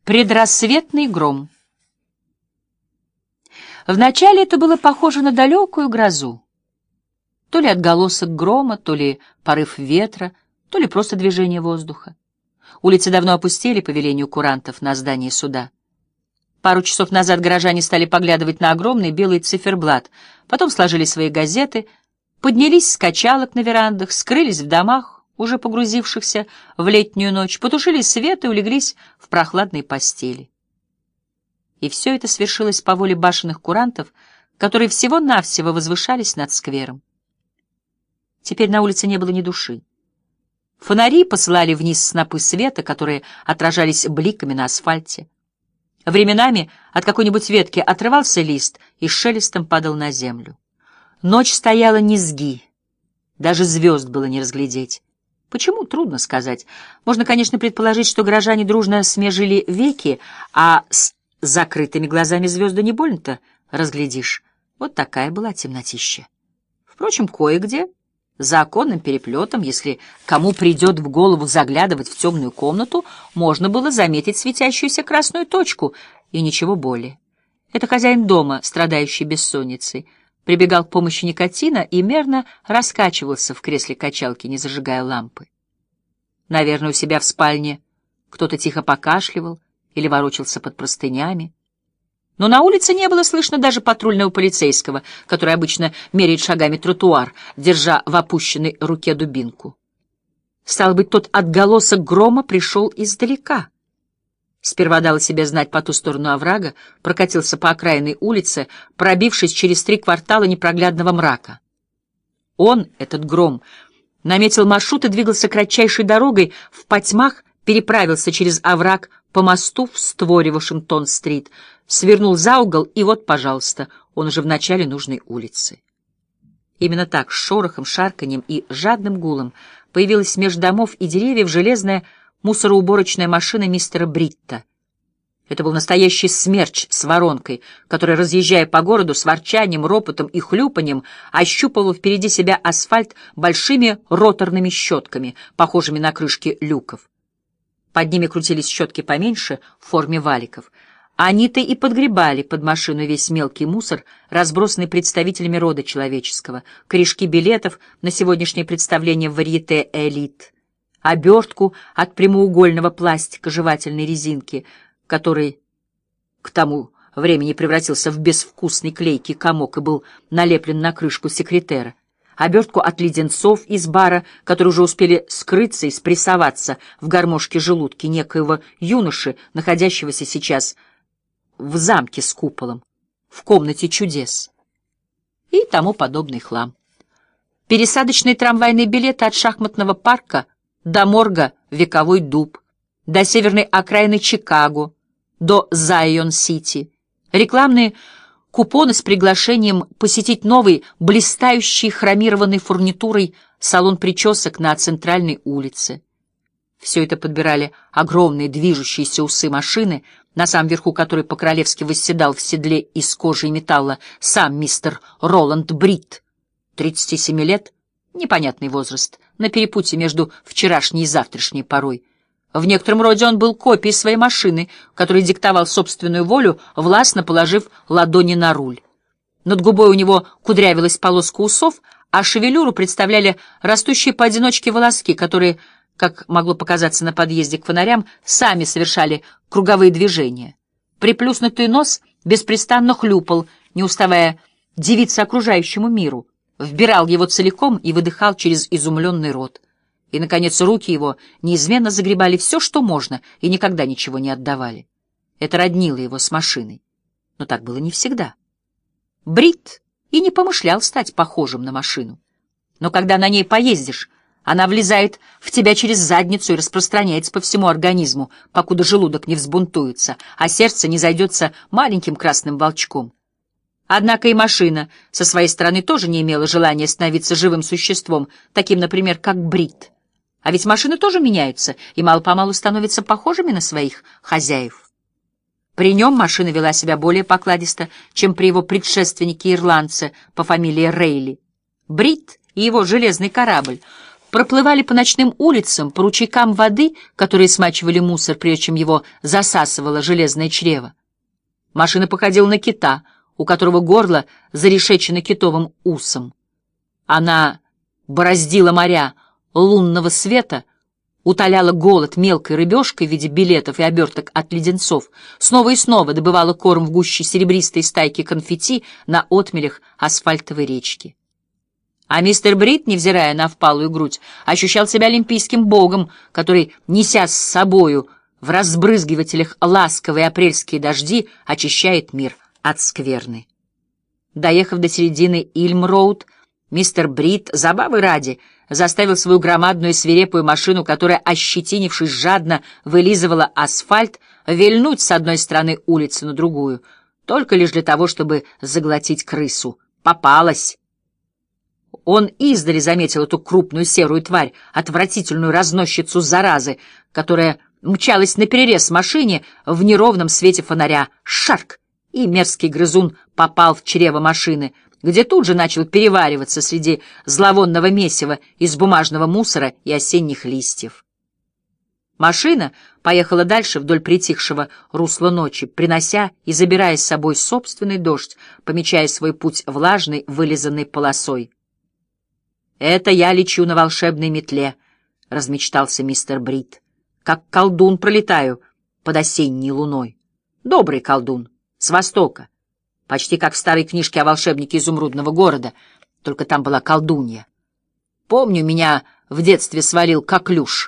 Предрассветный гром. Вначале это было похоже на далекую грозу. То ли отголосок грома, то ли порыв ветра, то ли просто движение воздуха. Улицы давно опустели по велению курантов на здание суда. Пару часов назад горожане стали поглядывать на огромный белый циферблат, потом сложили свои газеты, поднялись с качалок на верандах, скрылись в домах, уже погрузившихся в летнюю ночь, потушили свет и улеглись в прохладные постели. И все это свершилось по воле башенных курантов, которые всего-навсего возвышались над сквером. Теперь на улице не было ни души. Фонари посылали вниз снопы света, которые отражались бликами на асфальте. Временами от какой-нибудь ветки отрывался лист и с шелестом падал на землю. Ночь стояла низги, даже звезд было не разглядеть. Почему, трудно сказать. Можно, конечно, предположить, что горожане дружно смежили веки, а с закрытыми глазами звезды не больно-то разглядишь. Вот такая была темнотища. Впрочем, кое-где, за оконным переплетом, если кому придет в голову заглядывать в темную комнату, можно было заметить светящуюся красную точку, и ничего более. Это хозяин дома, страдающий бессонницей, прибегал к помощи никотина и мерно раскачивался в кресле качалки, не зажигая лампы. Наверное, у себя в спальне кто-то тихо покашливал или ворочался под простынями. Но на улице не было слышно даже патрульного полицейского, который обычно меряет шагами тротуар, держа в опущенной руке дубинку. Стало быть, тот отголосок грома пришел издалека. Сперва дал о себе знать по ту сторону оврага, прокатился по окраинной улице, пробившись через 3 квартала непроглядного мрака. Он, этот гром, наметил маршрут и двигался кратчайшей дорогой, в потьмах переправился через овраг по мосту в створе Вашингтон-стрит, свернул за угол, и вот, пожалуйста, он уже в начале нужной улицы. Именно так, с шорохом, шарканьем и жадным гулом появилась меж домов и деревьев железная мусороуборочная машина мистера Бритта. Это был настоящий смерч с воронкой, который, разъезжая по городу с ворчанием, ропотом и хлюпаньем, ощупывал впереди себя асфальт большими роторными щетками, похожими на крышки люков. Под ними крутились щетки поменьше, в форме валиков. Они-то и подгребали под машину весь мелкий мусор, разбросанный представителями рода человеческого, корешки билетов на сегодняшнее представление в варьете «Элит», обертку от прямоугольного пластика жевательной резинки, который к тому времени превратился в безвкусный клейкий комок и был налеплен на крышку секретера, обертку от леденцов из бара, которые уже успели скрыться и спрессоваться в гармошке желудки некоего юноши, находящегося сейчас в замке с куполом, в комнате чудес, и тому подобный хлам. Пересадочные трамвайные билеты от шахматного парка до морга «Вековой дуб», до северной окраины Чикаго, до Зайон-Сити, рекламные купоны с приглашением посетить новый, блистающий хромированной фурнитурой салон причесок на центральной улице. Все это подбирали огромные движущиеся усы машины, на самом верху которой по-королевски восседал в седле из кожи и металла сам мистер Роланд Бритт, 37 лет, непонятный возраст, на перепутье между вчерашней и завтрашней порой. В некотором роде он был копией своей машины, который диктовал собственную волю, властно положив ладони на руль. Над губой у него кудрявилась полоска усов, а шевелюру представляли растущие поодиночке волоски, которые, как могло показаться на подъезде к фонарям, сами совершали круговые движения. Приплюснутый нос беспрестанно хлюпал, не уставая дивиться окружающему миру, вбирал его целиком и выдыхал через изумленный рот. И, наконец, руки его неизменно загребали все, что можно, и никогда ничего не отдавали. Это роднило его с машиной. Но так было не всегда. Бритт и не помышлял стать похожим на машину. Но когда на ней поездишь, она влезает в тебя через задницу и распространяется по всему организму, покуда желудок не взбунтуется, а сердце не зайдется маленьким красным волчком. Однако и машина со своей стороны тоже не имела желания становиться живым существом, таким, например, как Бритт. А ведь машины тоже меняются и мало-помалу становятся похожими на своих хозяев. При нем машина вела себя более покладисто, чем при его предшественнике-ирландце по фамилии Рейли. Бритт и его железный корабль проплывали по ночным улицам, по ручейкам воды, которые смачивали мусор, прежде чем его засасывало железное чрево. Машина походила на кита, у которого горло зарешечено китовым усом. Она бороздила моря лунного света, утоляла голод мелкой рыбешкой в виде билетов и оберток от леденцов, снова и снова добывала корм в гуще серебристой стайки конфетти на отмелях асфальтовой речки. А мистер Брит, невзирая на впалую грудь, ощущал себя олимпийским богом, который, неся с собою в разбрызгивателях ласковые апрельские дожди, очищает мир от скверны. Доехав до середины Ильм-роуд, мистер Брит, забавы ради, заставил свою громадную и свирепую машину, которая, ощетинившись, жадно вылизывала асфальт, вильнуть с одной стороны улицы на другую, только лишь для того, чтобы заглотить крысу. Попалась! Он издали заметил эту крупную серую тварь, отвратительную разносчицу заразы, которая мчалась наперерез машине в неровном свете фонаря. Шарк! И мерзкий грызун попал в чрево машины, где тут же начал перевариваться среди зловонного месива из бумажного мусора и осенних листьев. Машина поехала дальше вдоль притихшего русла ночи, принося и забирая с собой собственный дождь, помечая свой путь влажной, вылизанной полосой. «Это я лечу на волшебной метле», — размечтался мистер Брит. «Как колдун пролетаю под осенней луной. Добрый колдун, с востока. Почти как в старой книжке о волшебнике изумрудного города, только там была колдунья. Помню, меня в детстве свалил коклюш».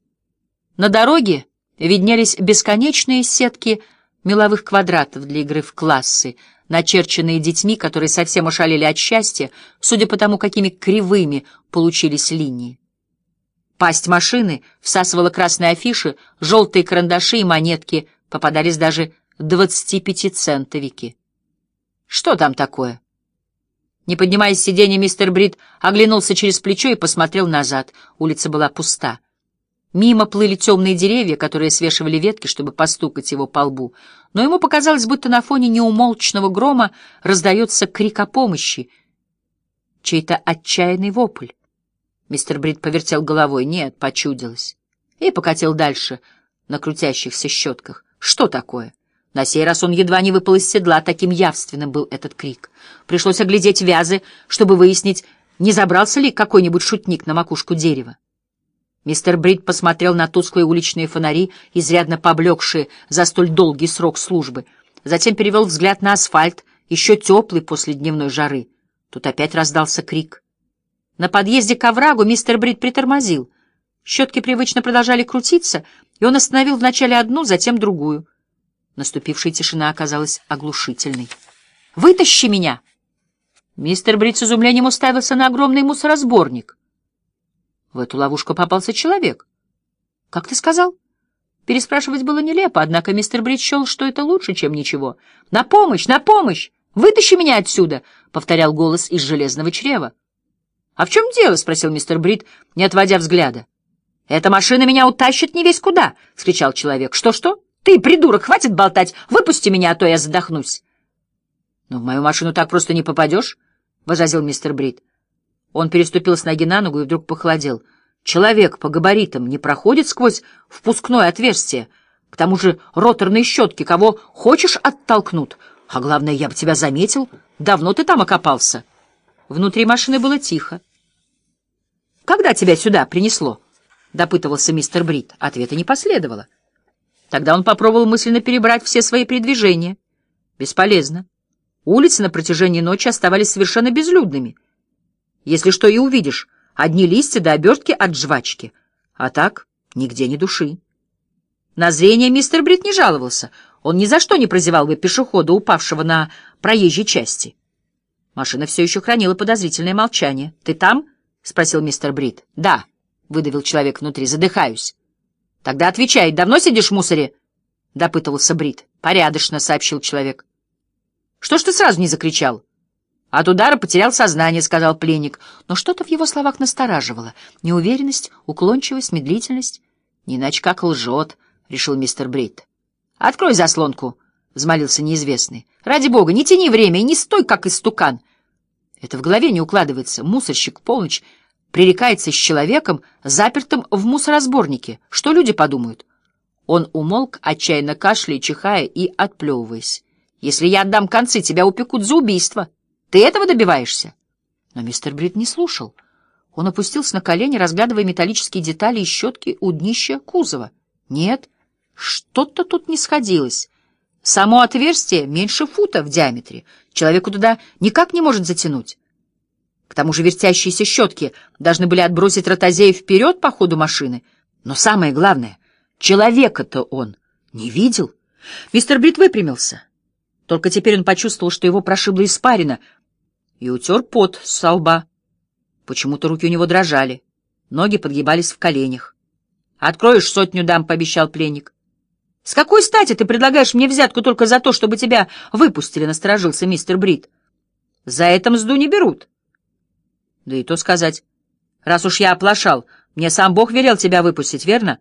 На дороге виднелись бесконечные сетки меловых квадратов для игры в классы, начерченные детьми, которые совсем ошалели от счастья, судя по тому, какими кривыми получились линии. Пасть машины всасывала красные афиши, желтые карандаши и монетки, попадались даже 25-центовики. Что там такое? Не поднимаясь с сиденья, мистер Брит оглянулся через плечо и посмотрел назад. Улица была пуста. Мимо плыли темные деревья, которые свешивали ветки, чтобы постукать его по лбу, но ему показалось, будто на фоне неумолчного грома раздается крик о помощи, чей-то отчаянный вопль. Мистер Брит повертел головой. Нет, почудилось. И покатил дальше на крутящихся щетках. Что такое? На сей раз он едва не выпал из седла, таким явственным был этот крик. Пришлось оглядеть вязы, чтобы выяснить, не забрался ли какой-нибудь шутник на макушку дерева. Мистер Брит посмотрел на тусклые уличные фонари, изрядно поблекшие за столь долгий срок службы. Затем перевел взгляд на асфальт, еще теплый после дневной жары. Тут опять раздался крик. На подъезде к оврагу мистер Брит притормозил. Щетки привычно продолжали крутиться, и он остановил вначале одну, затем другую. Наступившая тишина оказалась оглушительной. «Вытащи меня!» Мистер Брит с изумлением уставился на огромный мусоросборник. В эту ловушку попался человек. «Как ты сказал?» Переспрашивать было нелепо, однако мистер Брит счел, что это лучше, чем ничего. «На помощь! На помощь! Вытащи меня отсюда!» — повторял голос из железного чрева. «А в чем дело?» — спросил мистер Брит, не отводя взгляда. «Эта машина меня утащит не весь куда!» — вскричал человек. «Что-что? Ты, придурок, хватит болтать! Выпусти меня, а то я задохнусь!» «Но в мою машину так просто не попадешь!» — возразил мистер Брит. Он переступил с ноги на ногу и вдруг похолодел. Человек по габаритам не проходит сквозь впускное отверстие. К тому же роторные щетки кого хочешь оттолкнут. А главное, я бы тебя заметил. Давно ты там окопался. Внутри машины было тихо. «Когда тебя сюда принесло?» — допытывался мистер Брит. Ответа не последовало. Тогда он попробовал мысленно перебрать все свои передвижения. Бесполезно. Улицы на протяжении ночи оставались совершенно безлюдными. Если что и увидишь, одни листья до обертки от жвачки. А так нигде ни души. На зрение мистер Брит не жаловался. Он ни за что не прозевал бы пешехода, упавшего на проезжей части. Машина все еще хранила подозрительное молчание. «Ты там?» — спросил мистер Брит. «Да», — выдавил человек внутри, — «задыхаюсь». «Тогда отвечай, давно сидишь в мусоре?» — допытывался Брит. «Порядочно», — сообщил человек. «Что ж ты сразу не закричал?» «От удара потерял сознание», — сказал пленник. Но что-то в его словах настораживало. Неуверенность, уклончивость, медлительность. «Не иначе как лжет», — решил мистер Брит. «Открой заслонку», — взмолился неизвестный. «Ради бога, не тяни время и не стой, как истукан». Это в голове не укладывается. Мусорщик в полночь пререкается с человеком, запертым в мусоросборнике. Что люди подумают? Он умолк, отчаянно кашляя, чихая и отплевываясь. «Если я отдам концы, тебя упекут за убийство. Ты этого добиваешься?» Но мистер Брит не слушал. Он опустился на колени, разглядывая металлические детали и щетки у днища кузова. Нет, что-то тут не сходилось. Само отверстие меньше фута в диаметре. Человеку туда никак не может затянуть. К тому же вертящиеся щетки должны были отбросить ротозея вперед по ходу машины. Но самое главное, человека-то он не видел. Мистер Брит выпрямился. Только теперь он почувствовал, что его прошибло испарина, и утер пот со лба. Почему-то руки у него дрожали, ноги подгибались в коленях. «Откроешь, 100 дам», — пообещал пленник. «С какой стати ты предлагаешь мне взятку только за то, чтобы тебя выпустили?» — насторожился мистер Брит. «За это мзду не берут». «Да и то сказать. Раз уж я оплошал, мне сам Бог велел тебя выпустить, верно?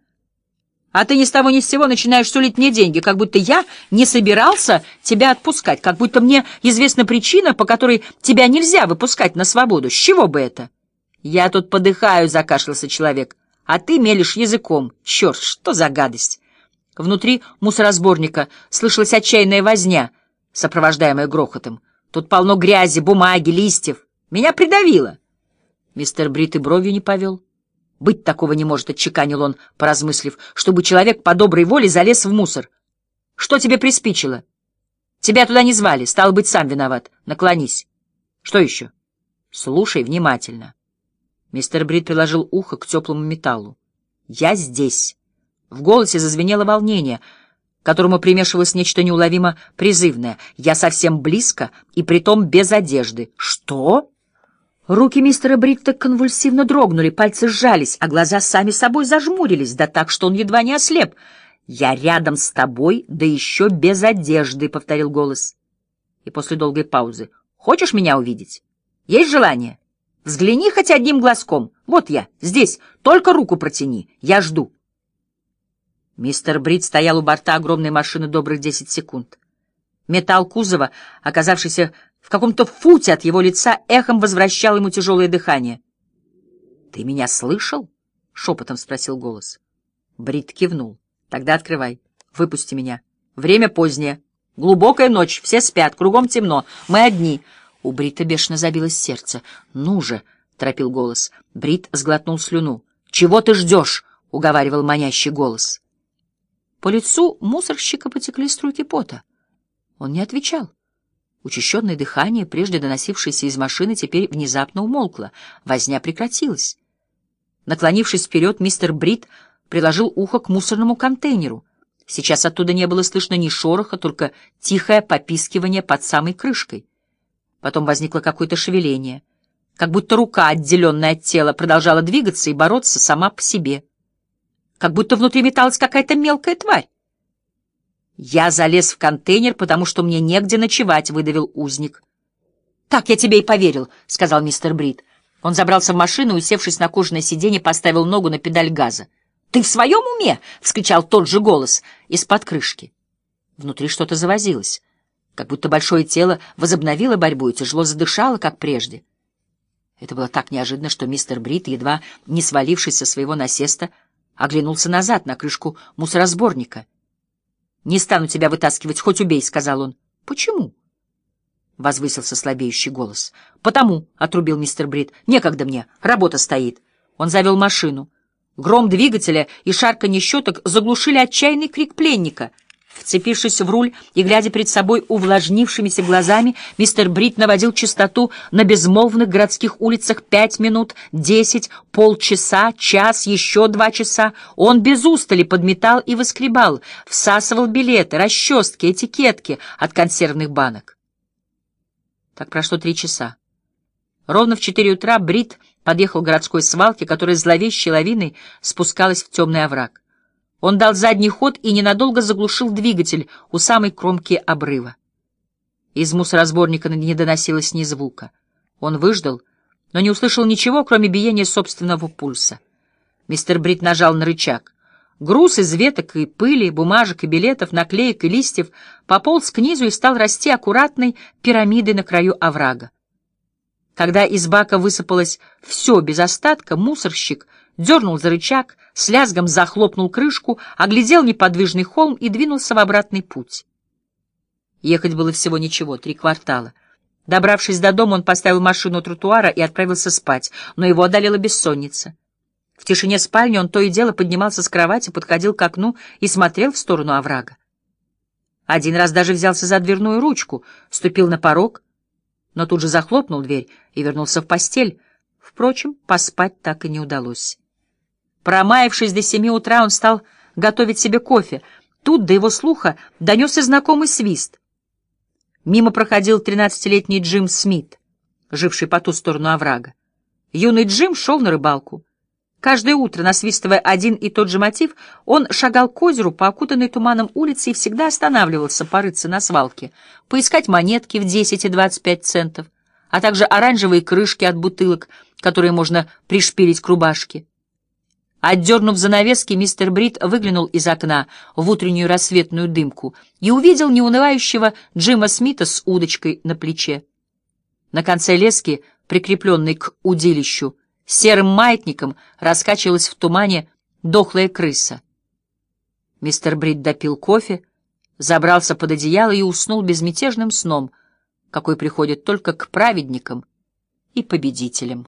А ты ни с того ни с сего начинаешь сулить мне деньги, как будто я не собирался тебя отпускать, как будто мне известна причина, по которой тебя нельзя выпускать на свободу. С чего бы это?» «Я тут подыхаю», — закашлялся человек, — «а ты мелешь языком. Черт, что за гадость!» Внутри мусоросборника слышалась отчаянная возня, сопровождаемая грохотом. «Тут полно грязи, бумаги, листьев. Меня придавило». Мистер Брит и бровью не повел. «Быть такого не может», — отчеканил он, поразмыслив, «чтобы человек по доброй воле залез в мусор. Что тебе приспичило? Тебя туда не звали, стало быть, сам виноват. Наклонись. Что еще? Слушай внимательно». Мистер Брит приложил ухо к теплому металлу. «Я здесь». В голосе зазвенело волнение, к которому примешивалось нечто неуловимо призывное. «Я совсем близко, и притом без одежды». «Что?» Руки мистера Бритта конвульсивно дрогнули, пальцы сжались, а глаза сами собой зажмурились, да так, что он едва не ослеп. «Я рядом с тобой, да еще без одежды», — повторил голос. И после долгой паузы. «Хочешь меня увидеть? Есть желание? Взгляни хоть одним глазком. Вот я, здесь, только руку протяни. Я жду». Мистер Брит стоял у борта огромной машины добрых 10 секунд. Металл кузова, оказавшийся в каком-то футе от его лица, эхом возвращал ему тяжелое дыхание. «Ты меня слышал?» — шепотом спросил голос. Брит кивнул. «Тогда открывай. Выпусти меня. Время позднее. Глубокая ночь, все спят, кругом темно. Мы одни». У Брита бешено забилось сердце. «Ну же!» — торопил голос. Брит сглотнул слюну. «Чего ты ждешь?» — уговаривал манящий голос. По лицу мусорщика потекли струйки пота. Он не отвечал. Учащенное дыхание, прежде доносившееся из машины, теперь внезапно умолкло. Возня прекратилась. Наклонившись вперед, мистер Брит приложил ухо к мусорному контейнеру. Сейчас оттуда не было слышно ни шороха, только тихое попискивание под самой крышкой. Потом возникло какое-то шевеление, как будто рука, отделенная от тела, продолжала двигаться и бороться сама по себе. Как будто внутри металась какая-то мелкая тварь. «Я залез в контейнер, потому что мне негде ночевать», — выдавил узник. «Так я тебе и поверил», — сказал мистер Брит. Он забрался в машину и, усевшись на кожаное сиденье, поставил ногу на педаль газа. «Ты в своем уме?» — вскричал тот же голос из-под крышки. Внутри что-то завозилось, как будто большое тело возобновило борьбу и тяжело задышало, как прежде. Это было так неожиданно, что мистер Брит, едва не свалившись со своего насеста, оглянулся назад на крышку мусоросборника. «Не стану тебя вытаскивать, хоть убей», — сказал он. «Почему?» — возвысился слабеющий голос. «Потому», — отрубил мистер Брит. «Некогда мне, работа стоит». Он завел машину. Гром двигателя и шарканье щеток заглушили отчаянный крик пленника. Вцепившись в руль и глядя перед собой увлажнившимися глазами, мистер Брит наводил чистоту на безмолвных городских улицах 5 минут, 10, полчаса, час, еще 2 часа. Он без устали подметал и выскребал, всасывал билеты, расчестки, этикетки от консервных банок. Так прошло 3 часа. Ровно в 4 утра Брит подъехал к городской свалке, которая зловещей лавиной спускалась в темный овраг. Он дал задний ход и ненадолго заглушил двигатель у самой кромки обрыва. Из мусоросборника не доносилось ни звука. Он выждал, но не услышал ничего, кроме биения собственного пульса. Мистер Брит нажал на рычаг. Груз из веток и пыли, бумажек и билетов, наклеек и листьев пополз к низу и стал расти аккуратной пирамидой на краю оврага. Когда из бака высыпалось все без остатка, мусорщик дернул за рычаг, с лязгом захлопнул крышку, оглядел неподвижный холм и двинулся в обратный путь. Ехать было всего ничего, 3 квартала. Добравшись до дома, он поставил машину у тротуара и отправился спать, но его одолела бессонница. В тишине спальни он то и дело поднимался с кровати, подходил к окну и смотрел в сторону оврага. Один раз даже взялся за дверную ручку, ступил на порог, но тут же захлопнул дверь и вернулся в постель. Впрочем, поспать так и не удалось. Промаявшись до 7 утра, он стал готовить себе кофе. Тут до его слуха донесся знакомый свист. Мимо проходил 13-летний Джим Смит, живший по ту сторону оврага. Юный Джим шел на рыбалку. Каждое утро, насвистывая один и тот же мотив, он шагал к озеру по окутанной туманом улице и всегда останавливался порыться на свалке, поискать монетки в 10 и 25 центов, а также оранжевые крышки от бутылок, которые можно пришпилить к рубашке. Отдернув занавески, мистер Брит выглянул из окна в утреннюю рассветную дымку и увидел неунывающего Джима Смита с удочкой на плече. На конце лески, прикрепленной к удилищу, серым маятником раскачивалась в тумане дохлая крыса. Мистер Брит допил кофе, забрался под одеяло и уснул безмятежным сном, какой приходит только к праведникам и победителям.